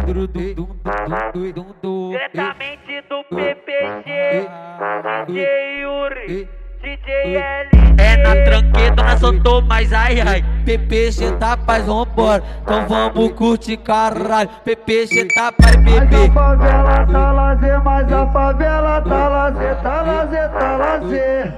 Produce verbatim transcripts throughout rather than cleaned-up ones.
Diretamente do P P G, D J Yuri, D J L. É na tranqueta, nós soltou mais ai ai. P P G tá paz, vambora, então vamos curtir caralho. P P G tá paz, bebê. Mas a favela tá lazer, mas a favela tá lazer, tá lazer, tá lazer.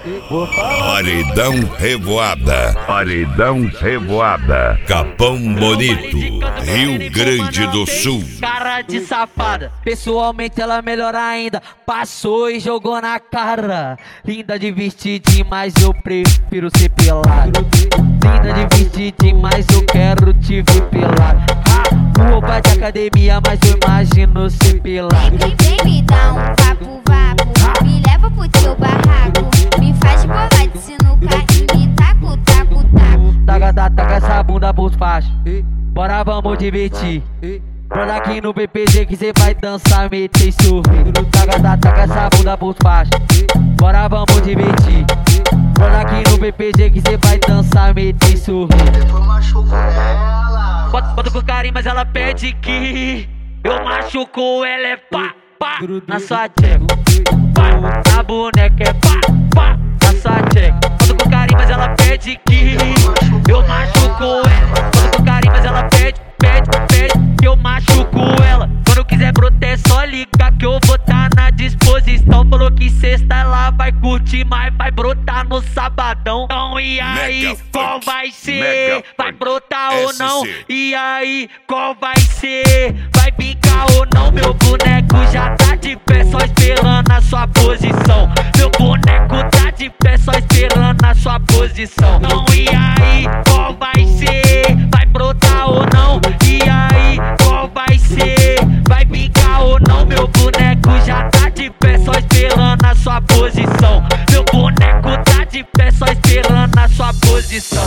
Paredão Revoada, Paredão Revoada, Capão Bonito, Rio Grande do Sul. Cara de safada, pessoalmente ela melhor ainda. Passou e jogou na cara. Linda de vestidinho, mas eu prefiro ser pelado. Linda de vestidinho, mas eu quero te ver pelado. Ah, roupa de academia, mas eu imagino ser pelado. Vem, vem, vem me dá um vapo, vapo. Me leva pro teu barraco. Me faz bolar de sinuca e me taco, taco, taco. Taca, taca, taca essa bunda pros fachos. Bora, vamos divertir. Bora aqui no P P G que cê vai dançar, meter e sorrir. Taca, taca, taca essa bunda pros fachos. Bora, vamos divertir. Bora aqui no P P G que cê vai dançar, meter e sorrir. Depois machuco ela. Bota, bota com carinho, mas ela pede que eu machuco ela, é pá, pá. Na sua tcheca, pá. Na boneca é pá, pá. Na sua tcheca. Bota com carinho, mas ela pede que eu machuco ela. Bota com carinho, mas ela pede, pede, pede que eu machuco ela. Quando quiser brotar é só ligar que eu vou tá na disposição. Falou que sexta ela vai curtir, mas vai brotar no sabadão. Então e aí, Mega qual funk, vai ser? mega Vai funk, brotar ou não? S C. E aí, qual vai ser? Vai picar ou não? Meu boneco já tá de pé, só esperando a sua posição. Meu boneco tá de pé, só esperando a sua posição. Então e aí, qual vai ser? Vai brotar ou não? E aí, qual vai ser? Vai picar ou não? Meu boneco já tá de pé, só esperando a sua posição. Meu boneco tá de pé, só esperando a sua posição.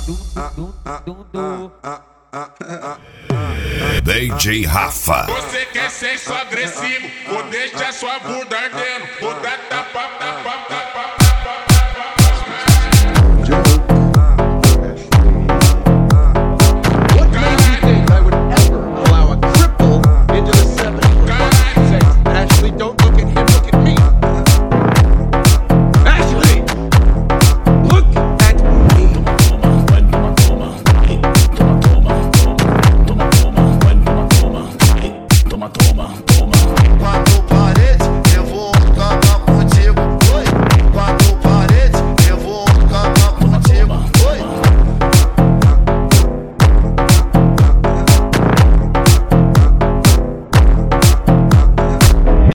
D J Rafa. Você quer sexo agressivo, ou deixa sua bunda ardendo, ou dá tapa, tapa, tapa.